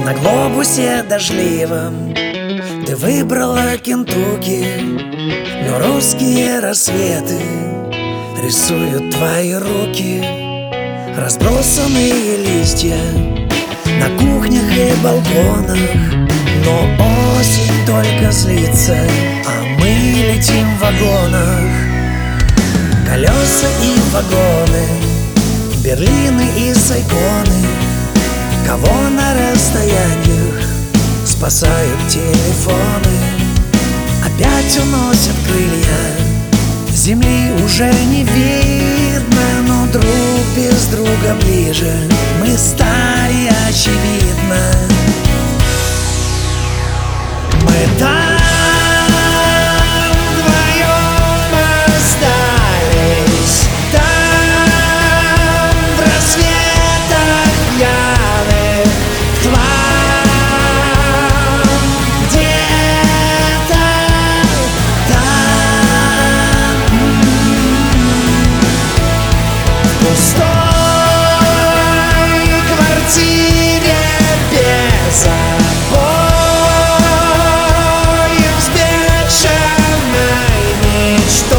На глобусе дождливом ты выбрала Кентукки, но русские рассветы рисуют твои руки. Разбросанные листья на кухнях и балконах, но осень только злится, а мы летим в вагонах. Колеса и вагоны, Берлины и Сайгоны, кого на расстояниях спасают телефоны. Опять уносят крылья, земли уже не видно, но друг без друга ближе мы стали, очевидно. Мы там вдвоем остались, там в рассветах пьяных к вам где-то там, в пустой квартире без обоев, с бешеной мечтой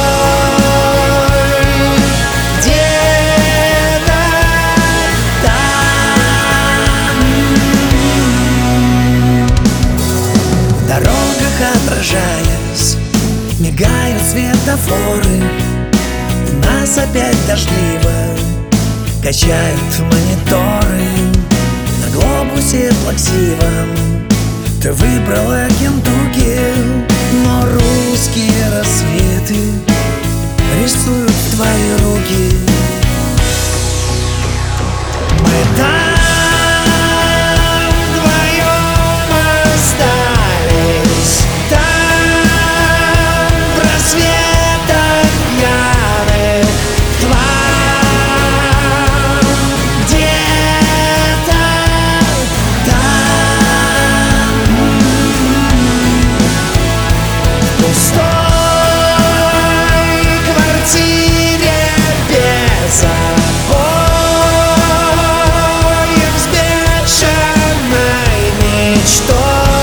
где-то там. В дорогах отражаясь, мигают светофоры. У нас опять дождливо, качают мониторы. На глобусе плаксивом ты выбрала Кентукки, но русские рассветы рисуют твои руки. Мы там вдвоем остались, там в рассветах пьяных к вам где-то там, в пустой квартире без обоев, с бешеной мечтой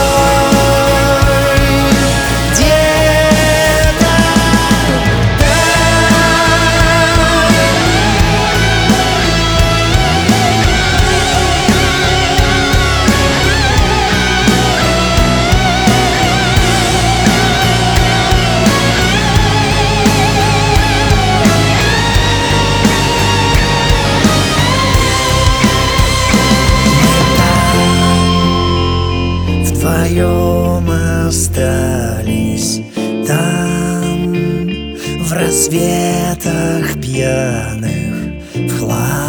где-то вдвоем остались, там в рассветах пьяных в хлам.